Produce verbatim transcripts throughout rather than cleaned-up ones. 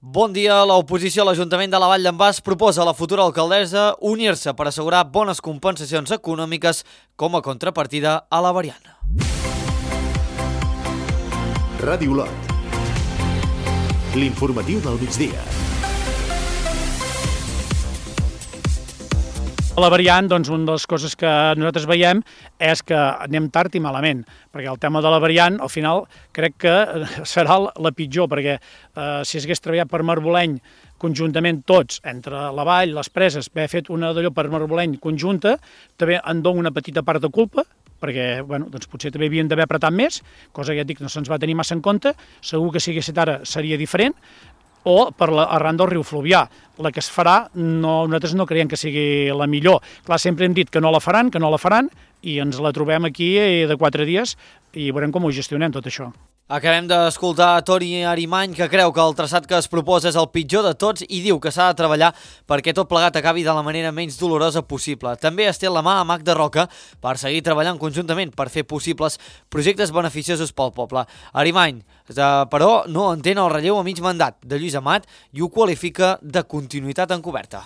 Bon dia. L'oposició a l'Ajuntament de la Vall d'en Bas proposa a la futura alcaldessa unir-se per assegurar bones compensacions econòmiques com a contrapartida a la variant. Ràdio Lot. L'informatiu del migdia. A la variant, doncs, una de les coses que nosaltres veiem és que anem tard i malament, perquè el tema de la variant, al final, crec que serà la pitjor, perquè eh, si s'hagués treballat per Marboleny conjuntament tots, entre la Vall, les preses, haver fet una d'allò per Marboleny conjunta, també en dono una petita part de culpa, perquè bueno, doncs potser també havien d'haver apretat més, cosa que ja dic no se'ns va tenir massa en compte, segur que si hagués estat ara seria diferent, o per la, arran del riu Fluvià. La que es farà, no, nosaltres no creiem que sigui la millor. Clar, sempre hem dit que no la faran, que no la faran, i ens la trobem aquí de quatre dies i veurem com ho gestionem tot això. Acabem d'escoltar Toni Arimany, que creu que el traçat que es proposa és el pitjor de tots i diu que s'ha de treballar perquè tot plegat acabi de la manera menys dolorosa possible. També es té la mà a Magda Roca per seguir treballant conjuntament per fer possibles projectes beneficiosos pel poble. Arimany, però, no entén el relleu a mig mandat de Lluís Amat i ho qualifica de continuïtat encoberta.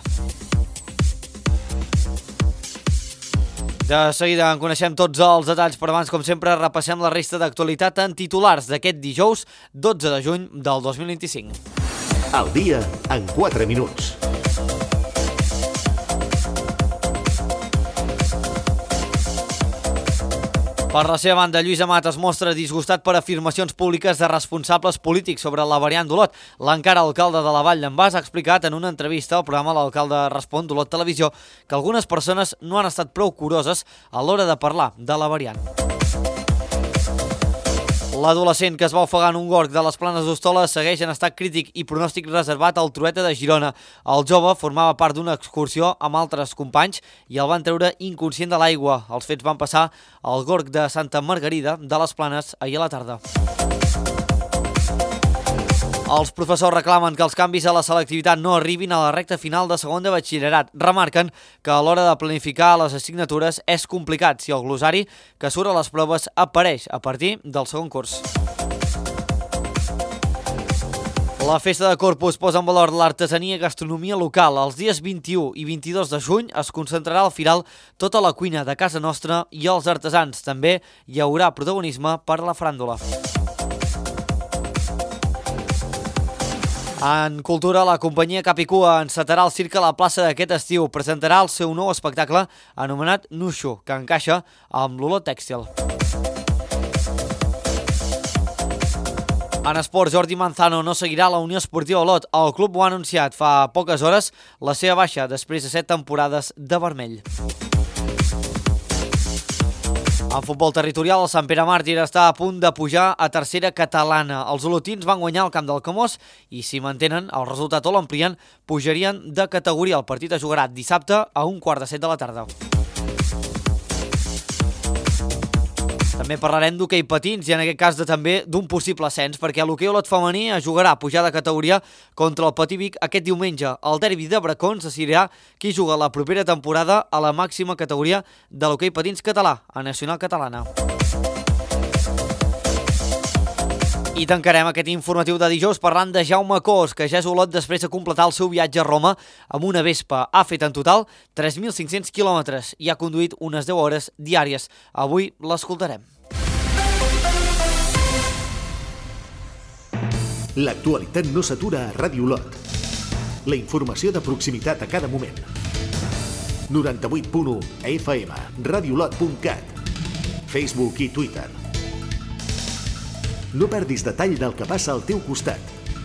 De seguida en coneixem tots els detalls, però abans, com sempre, repassem la resta d'actualitat en titulars d'aquest dijous dotze de juny del dos mil vint-i-cinc. El dia en quatre minuts. Per la seva banda, Lluís Amat es mostra disgustat per afirmacions públiques de responsables polítics sobre la variant d'Olot. L'encara alcalde de la Vall d'en Bas ha explicat en una entrevista al programa L'Alcalde Respon d'Olot Televisió que algunes persones no han estat prou curoses a l'hora de parlar de la variant. L'adolescent que es va ofegar en un gorg de les Planes d'Hostola segueix en estat crític i pronòstic reservat al Trueta de Girona. El jove formava part d'una excursió amb altres companys i el van treure inconscient de l'aigua. Els fets van passar al gorg de Santa Margarida de les Planes ahir a la tarda. Els professors reclamen que els canvis a la selectivitat no arribin a la recta final de segon de batxillerat. Remarquen que a l'hora de planificar les assignatures és complicat si el glossari que surt a les proves apareix a partir del segon curs. La festa de Corpus posa en valor l'artesania i gastronomia local. Els dies vint-i-u i vint-i-dos de juny es concentrarà al Firal tota la cuina de casa nostra i els artesans. També hi haurà protagonisme per a la faràndula. En cultura, la companyia Capicua encetarà el circ a la plaça d'aquest estiu. Presentarà el seu nou espectacle anomenat Nushu, que encaixa amb l'olor tèxtil. En esport, Jordi Manzano no seguirà la Unió Esportiva Olot. El club ho ha anunciat fa poques hores la seva baixa després de set temporades de vermell. En futbol territorial, el Sant Pere Màrtir està a punt de pujar a tercera catalana. Els olotins van guanyar el camp del Camós i si mantenen el resultat o l'amplien, pujarien de categoria. El partit es jugarà dissabte a un quart de set de la tarda. També parlarem d'hoquei patins i en aquest cas de, també d'un possible ascens, perquè l'hoquei Olot femení es jugarà a pujar de categoria contra el Patí Vic aquest diumenge. El derbi de Bracons decidirà qui juga la propera temporada a la màxima categoria de l'hoquei patins català, a Nacional Catalana. I tancarem aquest informatiu de dijous parlant de Jaume Cos, que ja és Olot després de completar el seu viatge a Roma amb una Vespa. Ha fet en total tres mil cinc-cents quilòmetres i ha conduït unes deu hores diàries. Avui l'escoltarem. L'actualitat no s'atura a Ràdio Lot. La informació de proximitat a cada moment. noranta-vuit punt u F M, radiolot punt cat, Facebook i Twitter. No perdis detall del que passa al teu costat.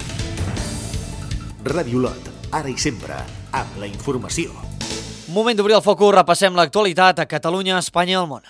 Ràdio Lot, ara i sempre, amb la informació. Moment d'obrir el focus, repassem l'actualitat a Catalunya, Espanya i el món.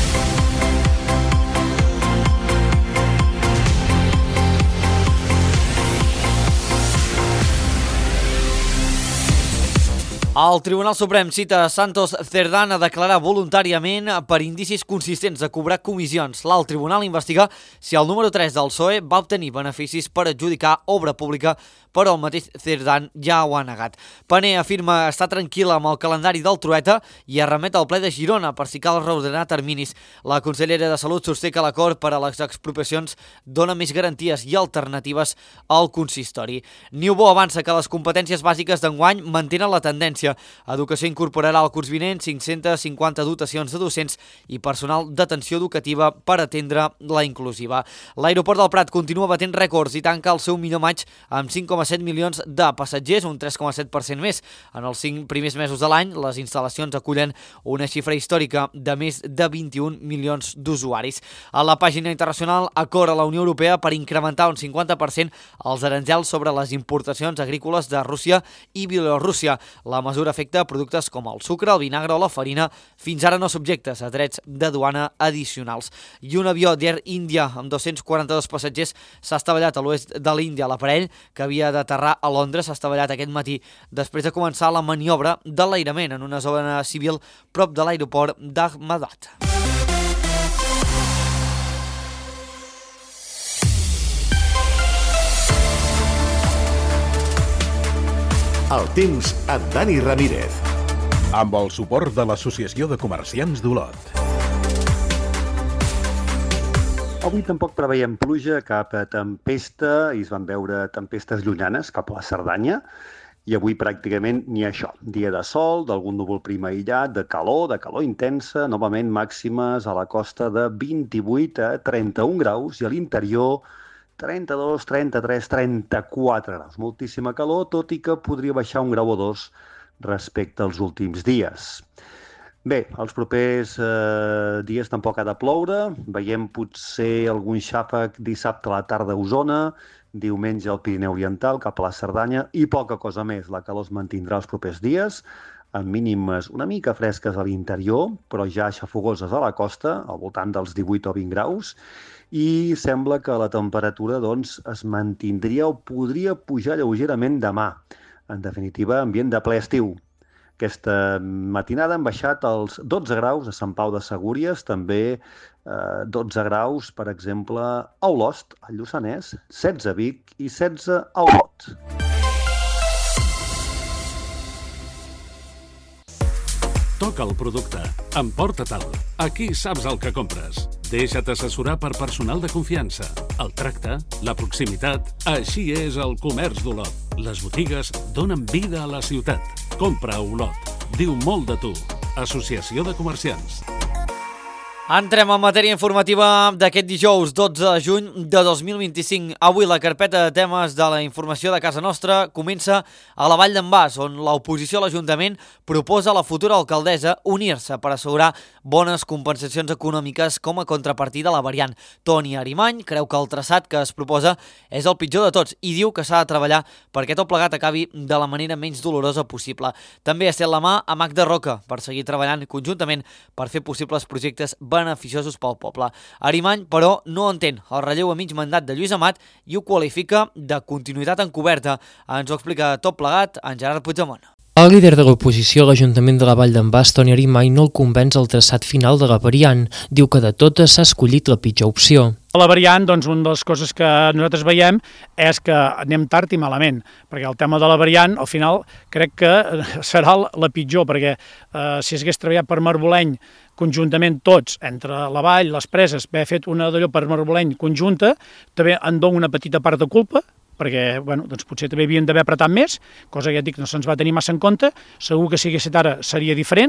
El Tribunal Suprem cita Santos Cerdán a declarar voluntàriament per indicis consistents de cobrar comissions. L'alt tribunal investiga si el número tres del P S O E va obtenir beneficis per adjudicar obra pública però el mateix Cerdán ja ho ha negat. Pané afirma estar tranquil·la amb el calendari del Trueta i es remet al ple de Girona per si cal reordenar terminis. La consellera de Salut sosté que l'acord per a les expropiacions dona més garanties i alternatives al consistori. Niubó avança que les competències bàsiques d'enguany mantenen la tendència. Educació incorporarà al curs vinent cinc-centes cinquanta dotacions de docents i personal d'atenció educativa per atendre la inclusiva. L'aeroport del Prat continua batent rècords i tanca el seu millor maig amb cinc coma set milions de passatgers, un tres coma set per cent més. En els cinc primers mesos de l'any, les instal·lacions acullen una xifra històrica de més de vint-i-un milions d'usuaris. A la pàgina internacional, acord a la Unió Europea per incrementar un cinquanta per cent els aranzels sobre les importacions agrícoles de Rússia i Bielorússia. La mesura afecta productes com el sucre, el vinagre o la farina, fins ara no subjectes a drets de duana addicionals. I un avió d'Air India amb dos-cents quaranta-dos passatgers s'ha estavellat a l'oest de l'Índia. L'aparell, que havia d'aterrar a Londres, s'ha estavellat aquest matí després de començar la maniobra d'enlairament en una zona civil prop de l'aeroport d'Ahmedabad. El temps amb Dani Ramírez. Amb el suport de l'Associació de Comerciants d'Olot. Avui tampoc preveiem pluja, cap tempesta, i es van veure tempestes llunyanes cap a la Cerdanya, i avui pràcticament ni això. Dia de sol, d'algun núvol prim aïllat, de calor, de calor intensa, novament màximes a la costa de vint-i-vuit a trenta-un graus i a l'interior trenta-dos, trenta-tres, trenta-quatre graus. Moltíssima calor, tot i que podria baixar un grau o dos respecte als últims dies. Bé, els propers eh, dies tampoc ha de ploure. Veiem potser algun xàfec dissabte a la tarda a Osona, diumenge al Pirineu Oriental, cap a la Cerdanya, i poca cosa més. La calor es mantindrà els propers dies, amb mínimes una mica fresques a l'interior, però ja xafogoses a la costa, al voltant dels divuit o vint graus, i sembla que la temperatura doncs, es mantindria o podria pujar lleugerament demà. En definitiva, ambient de ple estiu. Aquesta matinada han baixat els dotze graus a Sant Pau de Segúries, també eh, dotze graus, per exemple, a Olost, al Lluçanès, setze a Vic i setze a Olot. Toca el producte. Emporta-te'l. Aquí saps el que compres. Deixa't assessorar per personal de confiança. El tracte, la proximitat... Així és el comerç d'Olot. Les botigues donen vida a la ciutat. Compra a Olot. Diu molt de tu. Associació de Comerciants. Entrem en matèria informativa d'aquest dijous dotze de juny de dos mil vint-i-cinc. Avui la carpeta de temes de la informació de casa nostra comença a la Vall d'en Bas, on l'oposició a l'Ajuntament proposa a la futura alcaldessa unir-se per assegurar bones compensacions econòmiques com a contrapartida a la variant. Toni Arimany creu que el traçat que es proposa és el pitjor de tots i diu que s'ha de treballar perquè tot plegat acabi de la manera menys dolorosa possible. També estén la mà a Magda Roca per seguir treballant conjuntament per fer possibles projectes beneficiosos pel poble. Arimany, però, no entén el relleu a mig mandat de Lluís Amat i ho qualifica de continuïtat encoberta. Ens ho explica tot plegat en Gerard Puigdemont. El líder de l'oposició a l'Ajuntament de la Vall d'en Bas, Toni Arimany, no el convenç el traçat final de la variant. Diu que de totes s'ha escollit la pitjor opció. A la variant, doncs, una de les coses que nosaltres veiem és que anem tard i malament, perquè el tema de la variant, al final, crec que serà la pitjor, perquè eh, si s'hagués treballat per Marboleny conjuntament tots, entre la Vall, les preses, haver fet una d'allò per Marboleny conjunta, també en dono una petita part de culpa, perquè bueno, doncs potser també havien d'haver apretat més, cosa que ja dic no se'ns va tenir massa en compte, segur que si hagués estat ara seria diferent,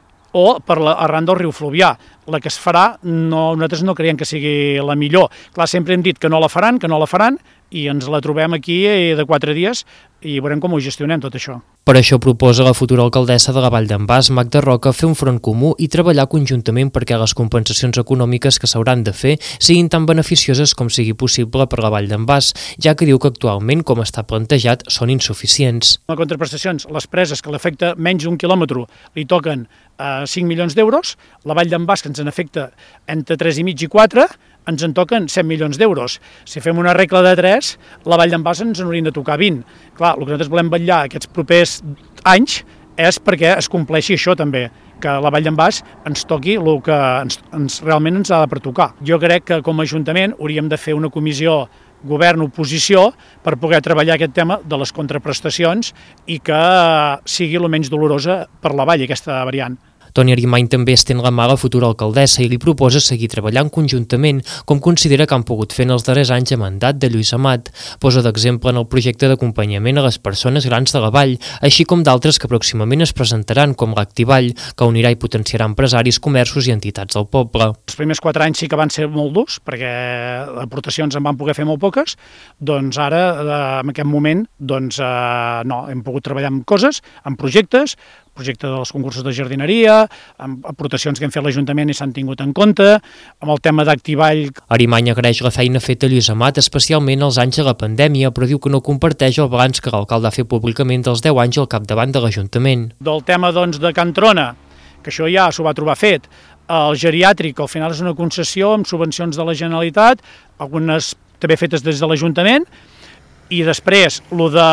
o per la, arran del riu Fluvià. La que es farà, no, nosaltres no creiem que sigui la millor. Clar, sempre hem dit que no la faran, que no la faran, i ens la trobem aquí de quatre dies i veurem com ho gestionem tot això. Per això proposa la futura alcaldessa de la Vall d'en Bas, Magda Roca, fer un front comú i treballar conjuntament perquè les compensacions econòmiques que s'hauran de fer siguin tan beneficioses com sigui possible per la Vall d'en Bas, ja que diu que actualment, com està plantejat, són insuficients. Les contraprestacions, les preses que l'afecta menys d'un quilòmetre li toquen eh, cinc milions d'euros, la Vall d'en Bas, que ens en afecta entre tres i mig i quatre, ens en toquen set milions d'euros. Si fem una regla de tres, la Vall d'en Bas ens en haurien de tocar vint. Clar, el que nosaltres volem vetllar aquests propers anys és perquè es compleixi això també, que la Vall d'en Bas ens toqui el que ens, ens, realment ens ha de pertocar. Jo crec que com a Ajuntament hauríem de fer una comissió govern-oposició per poder treballar aquest tema de les contraprestacions i que sigui el menys dolorosa per la vall, aquesta variant. Toni Arimany també estén la mà a la futura alcaldessa i li proposa seguir treballant conjuntament, com considera que han pogut fer en els darrers anys a mandat de Lluís Amat. Posa d'exemple en el projecte d'acompanyament a les persones grans de la vall, així com d'altres que pròximament es presentaran, com l'Activall, que unirà i potenciarà empresaris, comerços i entitats del poble. Els primers quatre anys sí que van ser molt durs, perquè aportacions en van poder fer molt poques, doncs ara, en aquest moment, doncs no, hem pogut treballar amb coses, amb projectes, projecte dels concursos de jardineria, amb aportacions que hem fet l'Ajuntament i s'han tingut en compte, amb el tema d'Activall. Arimany agraeix la feina feta a Lluís Amat, especialment els anys de la pandèmia, però diu que no comparteix el balanç que l'alcalde ha fet públicament dels deu anys al capdavant de l'Ajuntament. Del tema doncs, de Can Trona, que això ja s'ho va trobar fet, el geriàtric, al final és una concessió amb subvencions de la Generalitat, algunes també fetes des de l'Ajuntament, i després lo de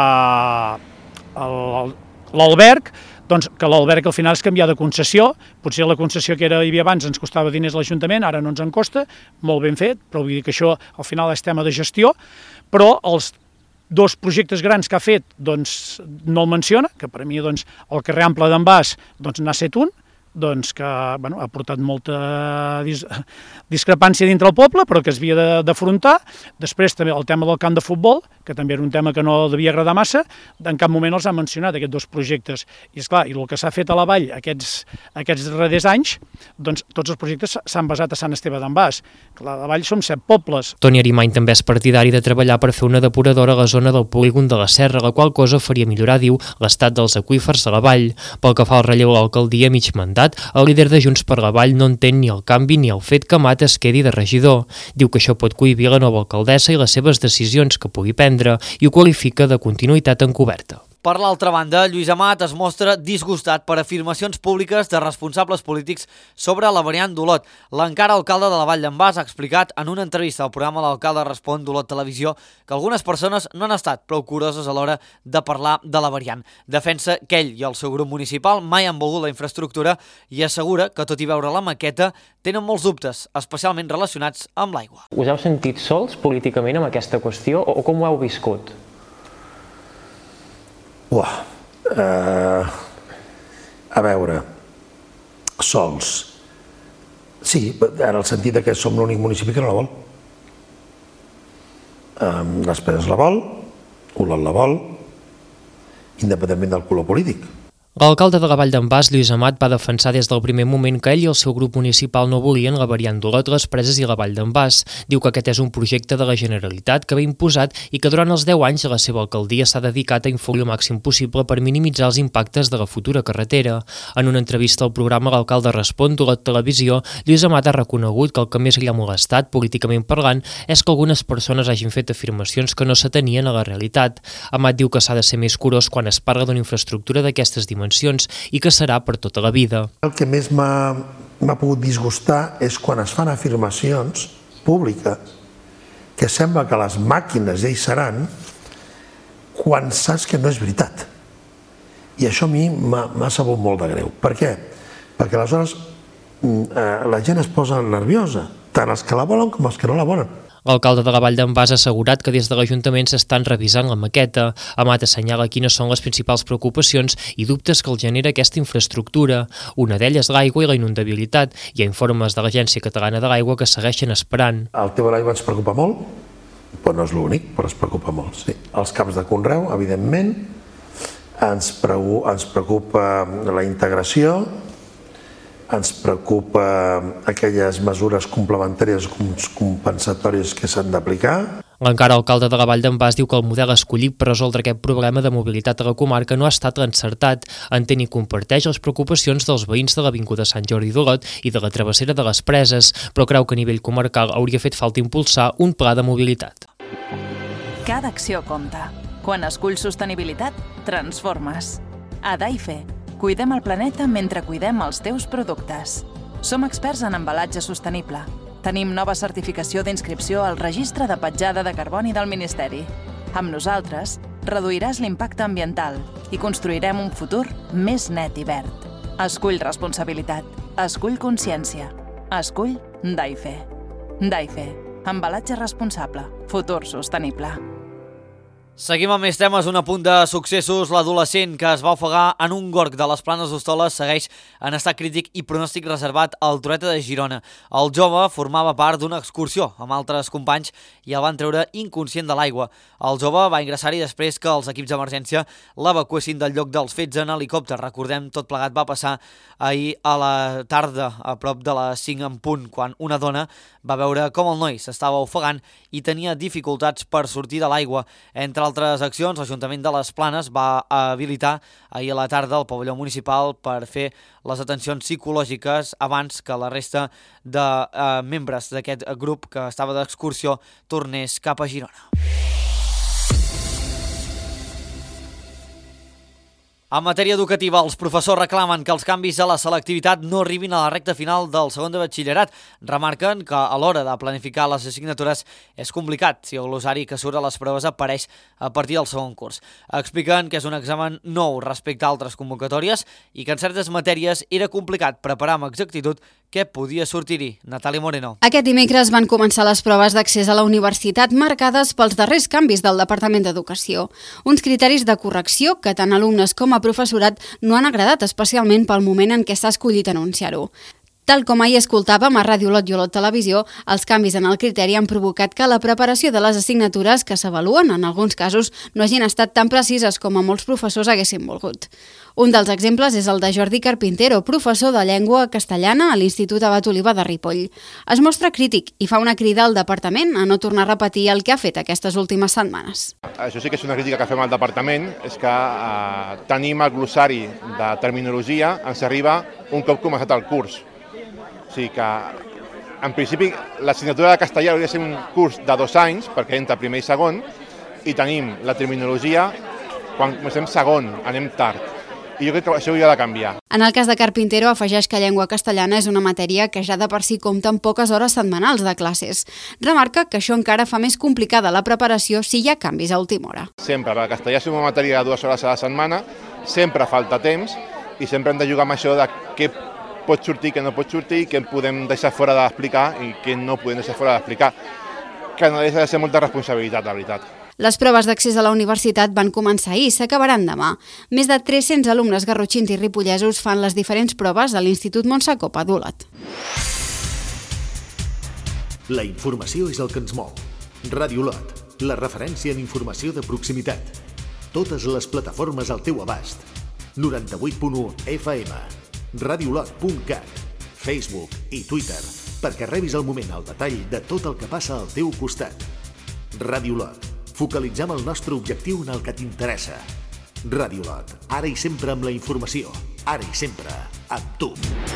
l'alberg, doncs que l'alberg al final es canvia de concessió, potser la concessió que era, hi havia abans ens costava diners l'Ajuntament, ara no ens en costa, molt ben fet, però vull dir que això al final és tema de gestió, però els dos projectes grans que ha fet doncs, no el menciona, que per a mi doncs, el carrer Ample d'en Bas doncs, n'ha set un, doncs, que bueno, ha portat molta dis discrepància dintre el poble, però que es havia d'afrontar. Després també el tema del camp de futbol, que també era un tema que no devia agradar massa, en cap moment els ha mencionat, aquests dos projectes. I esclar, i el que s'ha fet a la vall aquests, aquests darrers anys, doncs tots els projectes s'han basat a Sant Esteve d'en Bas. A la vall som set pobles. Toni Arimany també és partidari de treballar per fer una depuradora a la zona del polígon de la Serra, la qual cosa faria millorar, diu, l'estat dels aqüífers de la vall. Pel que fa al relleu a l'alcaldia mig mandat, el líder de Junts per la Vall no entén ni el canvi ni el fet que Amat es quedi de regidor. Diu que això pot cohibir la nova alcaldessa i les seves decisions que pugui prendre i ho qualifica de continuïtat encoberta. Per l'altra banda, Lluís Amat es mostra disgustat per afirmacions públiques de responsables polítics sobre la variant d'Olot. L'encara alcalde de la Vall d'en Bas ha explicat en una entrevista al programa L'Alcalde Respon d'Olot Televisió que algunes persones no han estat prou curoses a l'hora de parlar de la variant. Defensa que ell i el seu grup municipal mai han volgut la infraestructura i assegura que, tot i veure la maqueta, tenen molts dubtes, especialment relacionats amb l'aigua. Us heu sentit sols políticament amb aquesta qüestió o com ho heu viscut? Uah, eh, a veure, sols. Sí, en el sentit que som l'únic municipi que no la vol. Eh, les Preses la vol, Olot la vol, independentment del color polític. L'alcalde de la Vall d'en Bas, Lluís Amat, va defensar des del primer moment que ell i el seu grup municipal no volien la variant d'Olot, les Preses i la Vall d'en Bas. Diu que aquest és un projecte de la Generalitat que va imposat i que durant els deu anys de la seva alcaldia s'ha dedicat a influir el màxim possible per minimitzar els impactes de la futura carretera. En una entrevista al programa L'Alcalde Respon d'Olot Televisió, Lluís Amat ha reconegut que el que més li ha molestat, políticament parlant, és que algunes persones hagin fet afirmacions que no s'atenien a la realitat. Amat diu que s'ha de ser més curós quan es parla d'una infraestructura d'aquestes dimensions i que serà per tota la vida. El que més m'ha pogut disgustar és quan es fan afirmacions públiques que sembla que les màquines ja hi seran quan saps que no és veritat. I això a mi m'ha sabut molt de greu. Per què? Perquè aleshores la gent es posa nerviosa, tant els que la volen com els que no la volen. L'alcalde de la Vall d'en Bas ha assegurat que des de l'Ajuntament s'estan revisant la maqueta. Amat assenyala quines són les principals preocupacions i dubtes que el genera aquesta infraestructura. Una d'elles l'aigua i la inundabilitat. Hi ha informes de l'Agència Catalana de l'Aigua que segueixen esperant. El tema de l'aigua ens preocupa molt, però no és l'únic, però es preocupa molt. Sí. Els camps de conreu, evidentment, ens preocupa la integració, ens preocupa aquelles mesures complementàries compensatòries que s'han d'aplicar. L'encara alcalde de la Vall d'en Bas diu que el model escollit per resoldre aquest problema de mobilitat a la comarca no ha estat l'encertat. Entén i comparteix les preocupacions dels veïns de l'Avinguda Sant Jordi d'Olot i de la travessera de les Preses, però creu que a nivell comarcal hauria fet falta impulsar un pla de mobilitat. Cada acció compta. Quan esculls sostenibilitat, transformes. A Daife, cuidem el planeta mentre cuidem els teus productes. Som experts en embalatge sostenible. Tenim nova certificació d'inscripció al Registre de Petjada de Carboni del Ministeri. Amb nosaltres, reduiràs l'impacte ambiental i construirem un futur més net i verd. Escull responsabilitat. Escull consciència. Escull Daife. Daife. Embalatge responsable. Futur sostenible. Seguim amb més temes. Un apunt de successos. L'adolescent que es va ofegar en un gorg de les Planes d'Hostoles segueix en estat crític i pronòstic reservat al Trueta de Girona. El jove formava part d'una excursió amb altres companys i el van treure inconscient de l'aigua. El jove va ingressar-hi després que els equips d'emergència l'evacuessin del lloc dels fets en helicòpter. Recordem, tot plegat va passar ahir a la tarda, a prop de les cinc en punt, quan una dona va veure com el noi s'estava ofegant i tenia dificultats per sortir de l'aigua. Entre altres accions, l'Ajuntament de les Planes va habilitar ahir a la tarda el pavelló municipal per fer les atencions psicològiques abans que la resta de eh, membres d'aquest grup que estava d'excursió tornés cap a Girona. En matèria educativa, els professors reclamen que els canvis a la selectivitat no arribin a la recta final del segon de batxillerat. Remarquen que a l'hora de planificar les assignatures és complicat si el glossari que surt a les proves apareix a partir del segon curs. Expliquen que és un examen nou respecte a altres convocatòries i que en certes matèries era complicat preparar amb exactitud què podia sortir-hi. Natàlia Moreno. Aquest dimecres van començar les proves d'accés a la universitat marcades pels darrers canvis del Departament d'Educació. Uns criteris de correcció que tant alumnes com a professorat no han agradat, especialment pel moment en què s'ha escollit anunciar-ho. Tal com ahir escoltàvem a Ràdio Lot i Olot Televisió, els canvis en el criteri han provocat que la preparació de les assignatures que s'avaluen, en alguns casos, no hagin estat tan precises com a molts professors haguessin volgut. Un dels exemples és el de Jordi Carpintero, professor de llengua castellana a l'Institut Abat Oliva de Ripoll. Es mostra crític i fa una crida al departament a no tornar a repetir el que ha fet aquestes últimes setmanes. Això sí que és una crítica que fem al departament, és que eh, tenim el glossari de terminologia, ens arriba un cop començat el curs. O sigui que, en principi, l'assignatura de castellà hauria de ser un curs de dos anys, perquè entra primer i segon, i tenim la terminologia quan comencem segon, anem tard. I jo crec que això hauria de canviar. En el cas de Carpintero, afegeix que llengua castellana és una matèria que ja de per si compta amb poques hores setmanals de classes. Remarca que això encara fa més complicada la preparació si hi ha canvis a última hora. Sempre, perquè castellà és una matèria de dues hores a la setmana, sempre falta temps i sempre hem de jugar amb això de què pot sortir, què no pot sortir, què podem deixar fora d'explicar i què no podem deixar fora d'explicar, que no deixa de ser molta responsabilitat, la veritat. Les proves d'accés a la universitat van començar ahir i s'acabaran demà. Més de tres-cents alumnes garrotxins i ripollesos fan les diferents proves a l'Institut Montsacopa d'Olot. La informació és el que ens mou. Ràdio Olot, la referència en informació de proximitat. Totes les plataformes al teu abast. noranta-vuit punt u F M. radiolot punt cat, Facebook i Twitter, perquè rebis al moment el detall de tot el que passa al teu costat. Ràdio Olot, focalitzem el nostre objectiu en el que t'interessa. Ràdio Olot, ara i sempre amb la informació, ara i sempre amb tu.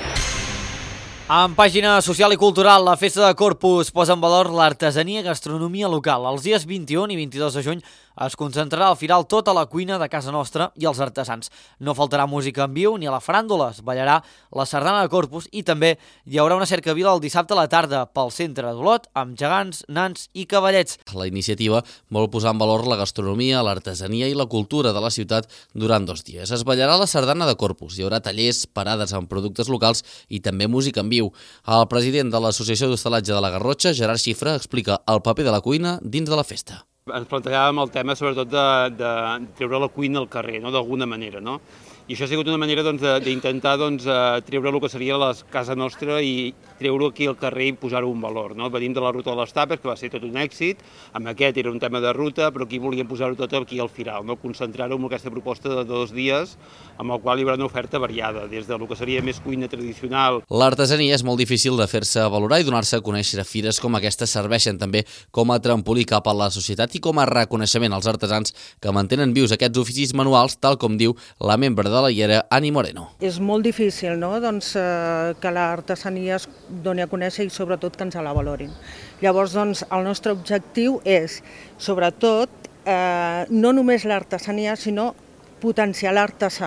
En pàgina social i cultural, la Festa de Corpus posa en valor l'artesania i gastronomia local. Els dies vint-i-un i vint-i-dos de juny es concentrarà al final tota la cuina de casa nostra i els artesans. No faltarà música en viu ni a la faràndula, es ballarà la sardana de Corpus i també hi haurà una cercavila el dissabte a la tarda pel centre d'Olot amb gegants, nans i cavallets. La iniciativa vol posar en valor la gastronomia, l'artesania i la cultura de la ciutat durant dos dies. Es ballarà la sardana de Corpus, hi haurà tallers, parades amb productes locals i també música en viu. El president de l'Associació d'Hostalatge de la Garrotxa, Gerard Xifra, explica el paper de la cuina dins de la festa. Ens plantejàvem el tema sobretot de, de treure la cuina al carrer, no? D'alguna manera, no? I això ha sigut una manera doncs, d'intentar doncs, treure el que seria la casa nostra i treure-ho aquí al carrer i posar-ho en valor. No? Venim de la ruta de les tapes, que va ser tot un èxit, amb aquest era un tema de ruta, però aquí volíem posar-ho tot aquí al final, no? Concentrar-ho en aquesta proposta de dos dies, amb el qual hi haurà una oferta variada, des del que seria més cuina tradicional. L'artesania és molt difícil de fer-se valorar i donar-se a conèixer. Fires com aquestes serveixen també com a trampolí cap a la societat i com a reconeixement als artesans que mantenen vius aquests oficis manuals, tal com diu la membre de la I E R A, Ani Moreno. És molt difícil, no? doncs, eh, que l'artesania es doni a conèixer i sobretot que ens la valorin. Llavors, doncs, el nostre objectiu és, sobretot, eh, no només l'artesania, sinó potenciar l'artesà.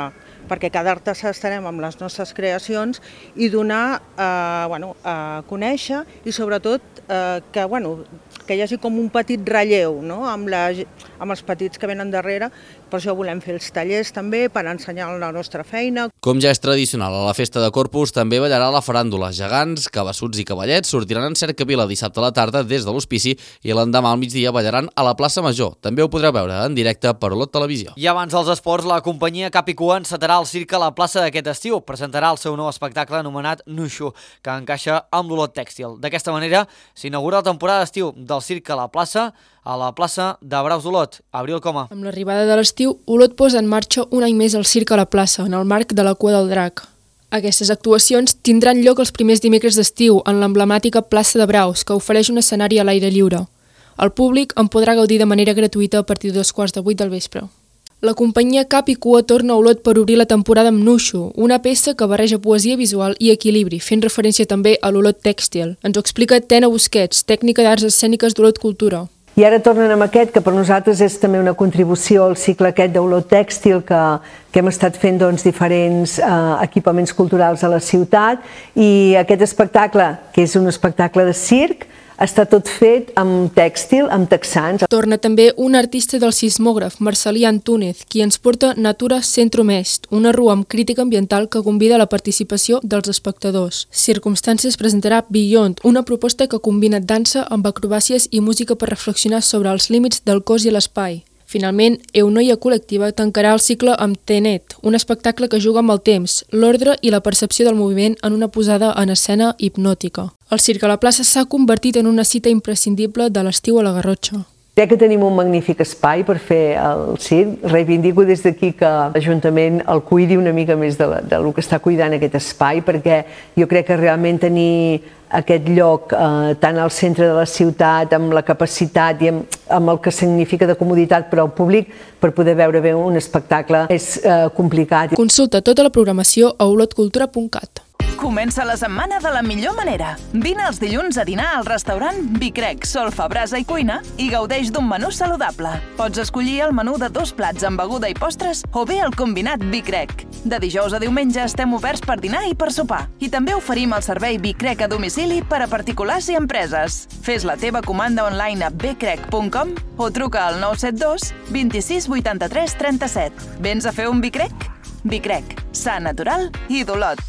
perquè cada artesà estarem amb les nostres creacions i donar eh, bueno, a conèixer i sobretot eh, que, bueno, que hi hagi com un petit relleu, no? amb, la, amb els petits que venen darrere. Per això volem fer els tallers també, per ensenyar la nostra feina. Com ja és tradicional, a la festa de Corpus també ballarà la faràndula. Gegants, cabassuts i cavallets sortiran en cercavila dissabte a la tarda des de l'hospici i l'endemà al migdia ballaran a la plaça Major. També ho podreu veure en directe per Olot Televisió. I abans dels esports, la companyia Cap i Cua encetarà el circ a la plaça d'aquest estiu. Presentarà el seu nou espectacle anomenat Nuixo, que encaixa amb l'Olot Tèxtil. D'aquesta manera s'inaugura la temporada d'estiu del circ a la plaça, a la plaça de Braus d'Olot. Abril Coma. Amb l'arribada de l'estiu, Olot posa en marxa un any més el circ a la plaça, en el marc de la Cua del Drac. Aquestes actuacions tindran lloc els primers dimecres d'estiu en l'emblemàtica plaça de Braus, que ofereix un escenari a l'aire lliure. El públic en podrà gaudir de manera gratuïta a partir de dos quarts de vuit del vespre. La companyia Cap i Cua torna a Olot per obrir la temporada amb Nuixo, una peça que barreja poesia visual i equilibri, fent referència també a l'Olot Tèxtil. Ens ho explica Tena Busquets, tècnica d'arts escèniques d'Olot Cultura. I ara tornen amb aquest, que per nosaltres és també una contribució al cicle aquest d'Olot Tèxtil, que, que hem estat fent doncs, diferents eh, equipaments culturals a la ciutat, i aquest espectacle, que és un espectacle de circ, està tot fet amb tèxtil, amb texans. Torna també un artista del sismògraf, Marcelí Antúnez, qui ens porta Natura Centrum Est, una rua amb crítica ambiental que convida a la participació dels espectadors. Circumstàncies presentarà Beyond, una proposta que combina dansa amb acrobàcies i música per reflexionar sobre els límits del cos i l'espai. Finalment, Eunoia Col·lectiva tancarà el cicle amb Tenet, un espectacle que juga amb el temps, l'ordre i la percepció del moviment en una posada en escena hipnòtica. El circ a la plaça s'ha convertit en una cita imprescindible de l'estiu a la Garrotxa. Crec que tenim un magnífic espai per fer el circ. Reivindico des d'aquí que l'Ajuntament el cuidi una mica més de, la, de lo que està cuidant aquest espai, perquè jo crec que realment tenir aquest lloc eh, tant al centre de la ciutat, amb la capacitat i amb, amb el que significa de comoditat per al públic, per poder veure bé un espectacle és eh, complicat. Consulta tota la programació a olotcultura punt cat. Comença la setmana de la millor manera. Vine els dilluns a dinar al restaurant Bicrec, Solfa, Brasa i Cuina i gaudeix d'un menú saludable. Pots escollir el menú de dos plats amb beguda i postres o bé el combinat Bicrec. De dijous a diumenge estem oberts per dinar i per sopar. I també oferim el servei Bicrec a domicili per a particulars i empreses. Fes la teva comanda online a bcrec punt com o truca al nou set dos, vint-i-sis, vuitanta-tres, trenta-set. Vens a fer un Bicrec? Bicrec, sa, natural i d'Olot.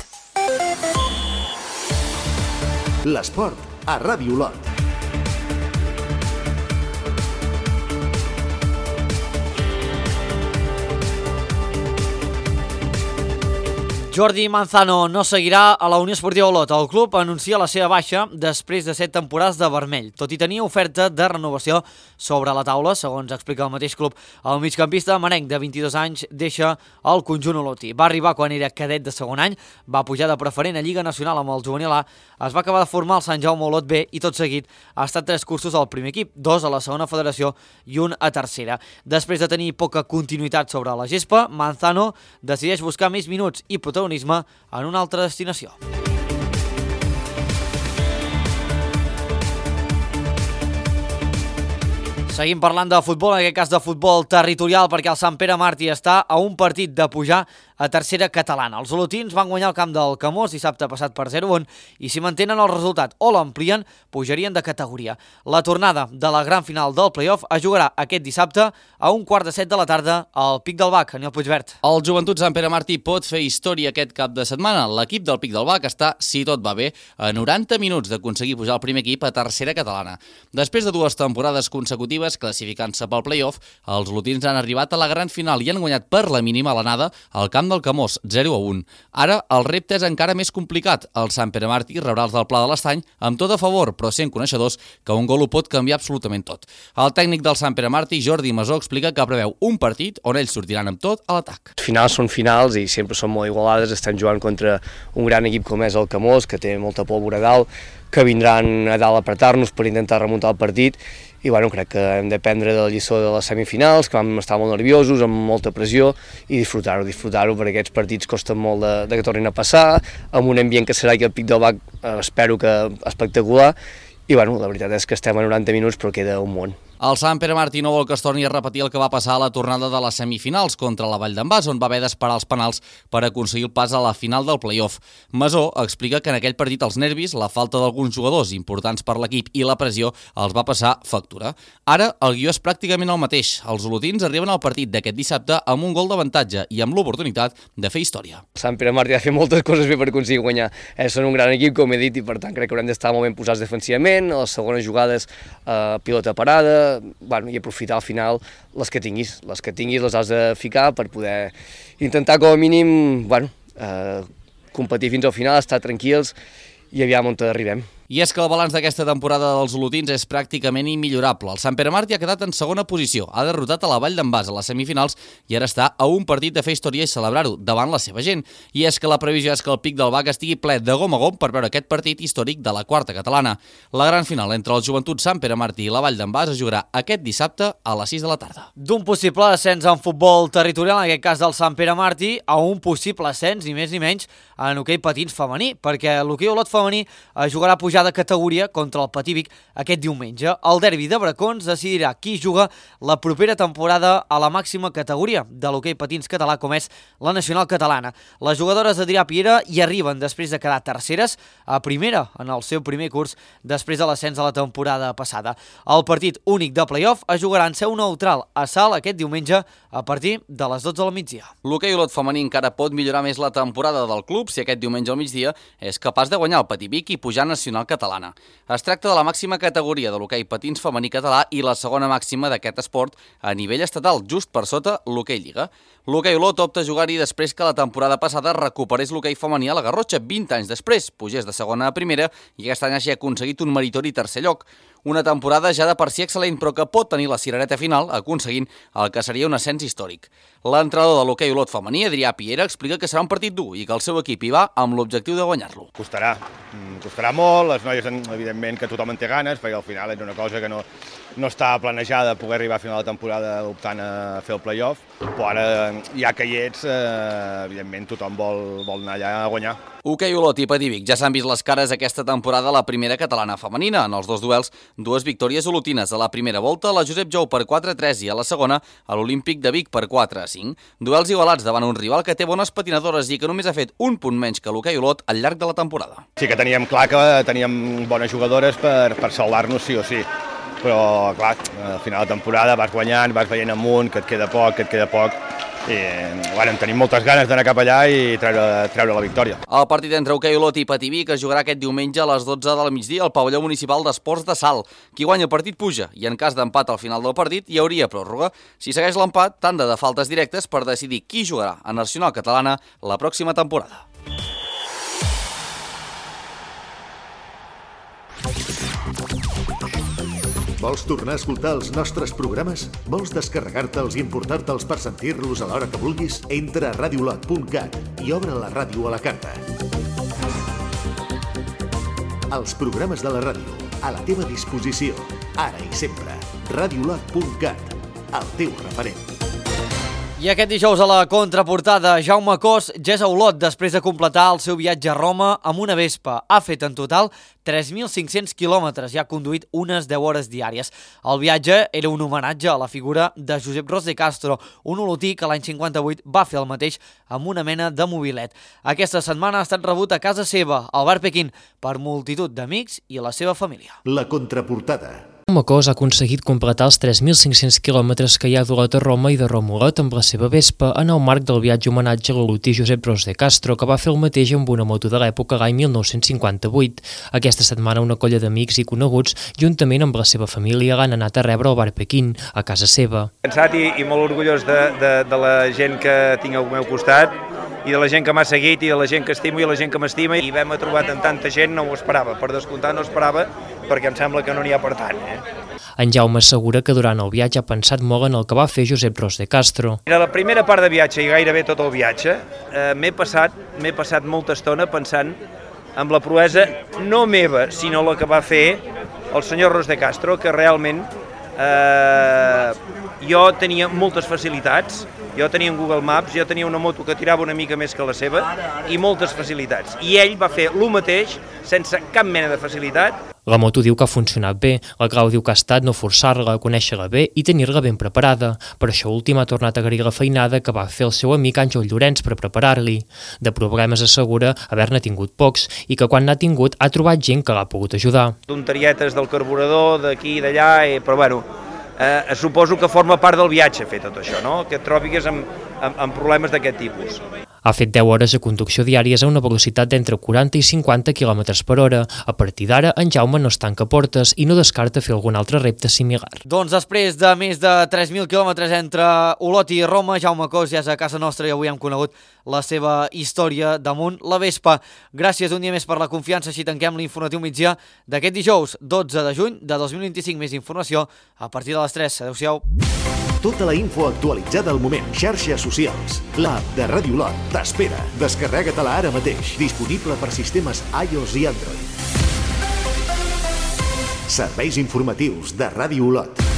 L'esport a Ràdio Olot. Jordi Manzano no seguirà a la Unió Esportiva Olot. El club anuncia la seva baixa després de set temporades de vermell, tot i tenir oferta de renovació sobre la taula, segons explica el mateix club. El migcampista marenc de vint-i-dos anys deixa el conjunt olotí. Va arribar quan era cadet de segon any, va pujar de preferent a Lliga Nacional amb el juvenil A, es va acabar de formar al Sant Jaume Olot B i tot seguit ha estat tres cursos al primer equip, dos a la segona federació i un a tercera. Després de tenir poca continuïtat sobre la gespa, Manzano decideix buscar més minuts i protagonisme en una altra destinació. Seguim parlant de futbol, en aquest cas de futbol territorial, perquè el Sant Pere Màrtir està a un partit de pujar a tercera catalana. Els olotins van guanyar el camp del Camós dissabte passat per zero a un i si mantenen el resultat o l'amplien, pujarien de categoria. La tornada de la gran final del play-off es jugarà aquest dissabte a un quart de set de la tarda al Pic del Bac, Aniol Puigvert. El Joventut Sant Pere Màrtir pot fer història aquest cap de setmana. L'equip del Pic del Bac està, si tot va bé, a noranta minuts d'aconseguir pujar el primer equip a tercera catalana. Després de dues temporades consecutives classificant-se pel play-off, els olotins han arribat a la gran final i han guanyat per la mínima a l'anada al camp del Camós, zero a un. Ara el repte és encara més complicat. El Sant Pere Màrtir rebrà els del Pla de l'Estany amb tot a favor, però sent coneixedors que un gol ho pot canviar absolutament tot. El tècnic del Sant Pere Màrtir, Jordi Masó, explica que preveu un partit on ells sortiran amb tot a l'atac. Finals són finals i sempre són molt igualades, estan jugant contra un gran equip com és el Camós, que té molta pólvora a dalt, que vindran a dalt a apretar-nos per intentar remuntar el partit. I bueno, crec que hem d'aprendre de la lliçó de les semifinals, que vam estar molt nerviosos, amb molta pressió, i disfrutar-ho, disfrutar-ho, perquè aquests partits costen molt de, de que tornin a passar, amb un ambient que serà aquí al Pic del Bac, eh, espero que espectacular, i bueno, la veritat és que estem a noranta minuts però queda un món. El Sant Pere Martí no vol que es torni a repetir el que va passar a la tornada de les semifinals contra la Vall d'en Bas, on va haver d'esperar els penals per aconseguir el pas a la final del play-off. Masó explica que en aquell partit els nervis, la falta d'alguns jugadors importants per l'equip i la pressió els va passar factura. Ara el guió és pràcticament el mateix. Els olotins arriben al partit d'aquest dissabte amb un gol d'avantatge i amb l'oportunitat de fer història. El Sant Pere Martí ha fet moltes coses bé per aconseguir guanyar. Eh, són un gran equip, com he dit, i per tant crec que haurem d'estar molt ben posats defensivament, a les segones jugades eh, pilota parada, bueno, i aprofitar al final les que tinguis, les que tinguis les has de ficar per poder intentar com a mínim, bueno, eh, competir fins al final, estar tranquils i aviam on arribem. I és que el balanç d'aquesta temporada dels olotins és pràcticament immillorable. El Sant Pere Martí ha quedat en segona posició, ha derrotat a la Vall d'en Bas a les semifinals i ara està a un partit de fer història i celebrar-ho davant la seva gent. I és que la previsió és que el Pic del Bac estigui ple de gom a gom per veure aquest partit històric de la quarta catalana. La gran final entre el Joventut Sant Pere Martí i la Vall d'en Bas es jugarà aquest dissabte a les sis de la tarda. D'un possible ascens en futbol territorial, en aquest cas del Sant Pere Martí, a un possible ascens, ni més ni menys, en hoquei patins femení, perquè l'hoquei Olot femení jugarà a pujar de categoria contra el Patí Vic aquest diumenge. El derbi de Bracons decidirà qui juga la propera temporada a la màxima categoria de l'hoquei patins català, com és la nacional catalana. Les jugadores d'Adrià Piera hi arriben després de quedar terceres a primera en el seu primer curs després de l'ascens de la temporada passada. El partit únic de play-off es jugarà en seu neutral a Salt aquest diumenge a partir de les dotze del migdia. L'hoquei Olot femení encara pot millorar més la temporada del club si aquest diumenge al migdia és capaç de guanyar el Patí Vic i pujar a nacional catalana. Es tracta de la màxima categoria de l'hoquei patins femení català i la segona màxima d'aquest esport a nivell estatal, just per sota l'hoquei Lliga. L'hoquei Olot opta a jugar-hi després que la temporada passada recuperés l'hoquei femení a la Garrotxa, vint anys després, pugés de segona a primera i aquest any hagi aconseguit un meritori tercer lloc. Una temporada ja de per si excel·lent, però que pot tenir la cirereta final aconseguint el que seria un ascens històric. L'entrenador de l'hoquei Olot femení, Adrià Piera, explica que serà un partit dur i que el seu equip hi va amb l'objectiu de guanyar-lo. Costarà, costarà molt, les noies, evidentment, que tothom en té ganes, perquè al final és una cosa que no, no està planejada poder arribar a final de temporada optant a fer el play-off, però ara, ja que hi ets, eh, evidentment, tothom vol, vol anar allà a guanyar. Hoquei Olot i Patí Vic ja s'han vist les cares aquesta temporada a la primera catalana femenina. En els dos duels, dues victòries olotines. A la primera volta, la Josep Jou per quatre a tres i a la segona, a l'Olímpic de Vic per quatre a cinc. Duels igualats davant un rival que té bones patinadores i que només ha fet un punt menys que l'hoquei Olot al llarg de la temporada. Sí que teníem clar que teníem bones jugadores per, per salvar-nos sí o sí, però clar, al final de temporada vas guanyant, vas veient amunt, que et queda poc, que et queda poc, i bueno, tenim moltes ganes d'anar cap allà i treure, treure la victòria. El partit entre hoquei Olot i Patí Vic es jugarà aquest diumenge a les dotze del migdia al pavelló municipal d'esports de Salt. Qui guanya el partit puja i en cas d'empat al final del partit hi hauria pròrroga. Si segueix l'empat, tanda de faltes directes per decidir qui jugarà a Nacional Catalana la pròxima temporada. Vols tornar a escoltar els nostres programes? Vols descarregar-te'ls i importar-te'ls per sentir-los a l'hora que vulguis? Entra a radiolot punt cat i obre la ràdio a la carta. Els programes de la ràdio, a la teva disposició, ara i sempre. radiolot punt cat, el teu referent. I aquest dijous a la contraportada, Jaume Cos ja és a Olot després de completar el seu viatge a Roma amb una Vespa. Ha fet en total tres mil cinc-cents quilòmetres i ha conduït unes deu hores diàries. El viatge era un homenatge a la figura de Josep Ros de Castro, un olotí que l'any cinquanta-vuit va fer el mateix amb una mena de mobilet. Aquesta setmana ha estat rebut a casa seva, al bar Pequín, per multitud d'amics i la seva família. La contraportada. Jaume Cos ha aconseguit completar els tres mil cinc-cents quilòmetres que hi ha d'Olot a Roma i de Roma a Olot amb la seva Vespa en el marc del viatge homenatge a l'olotí Josep Ros de Castro, que va fer el mateix amb una moto de l'època l'any mil nou-cents cinquanta-vuit. Aquesta setmana una colla d'amics i coneguts, juntament amb la seva família, l'han anat a rebre al bar Pequín, a casa seva. Cansat i, i molt orgullós de, de, de la gent que tinc al meu costat, i de la gent que m'ha seguit, i de la gent que estimo i de la gent que m'estima, i vam a trobat en tanta gent, no ho esperava, per descomptar no esperava, perquè em sembla que no n'hi ha per tant. Eh? En Jaume assegura que durant el viatge ha pensat molt en el que va fer Josep Ros de Castro. Mira, la primera part de viatge i gairebé tot el viatge, eh, m'he passat, m'he passat molta estona pensant en la proesa no meva, sinó la que va fer el senyor Ros de Castro, que realment eh, jo tenia moltes facilitats. Jo tenia un Google Maps, jo tenia una moto que tirava una mica més que la seva i moltes facilitats. I ell va fer el mateix sense cap mena de facilitat. La moto diu que ha funcionat bé, la Clau diu que ha estat no forçar-la, conèixer-la bé i tenir-la ben preparada. Per això últim ha tornat a agrair la feinada que va fer el seu amic Àngel Llorenç per preparar-li. De problemes assegura haver-ne tingut pocs i que quan n'ha tingut ha trobat gent que l'ha pogut ajudar. Tonterietes del carburador, d'aquí i d'allà, eh, però bueno, eh, suposo que forma part del viatge fer tot això, no? Que et trobigues amb, amb, amb problemes d'aquest tipus. Ha fet deu hores de conducció diàries a una velocitat d'entre quaranta i cinquanta quilòmetres per hora. A partir d'ara, en Jaume no es tanca portes i no descarta fer algun altre repte similar. Doncs després de més de tres mil quilòmetres entre Olot i Roma, Jaume Cos ja és a casa nostra i avui hem conegut la seva història damunt la Vespa. Gràcies un dia més per la confiança, així tanquem l'informatiu migdia d'aquest dijous, dotze de juny de dos mil vint-i-cinc. Més informació a partir de les tres. Adéu-siau. Tota la info actualitzada al moment. Xarxes socials. L'app de Ràdio Olot t'espera. Descarrega-te-la ara mateix. Disponible per sistemes iOS i Android. Serveis informatius de Ràdio Olot.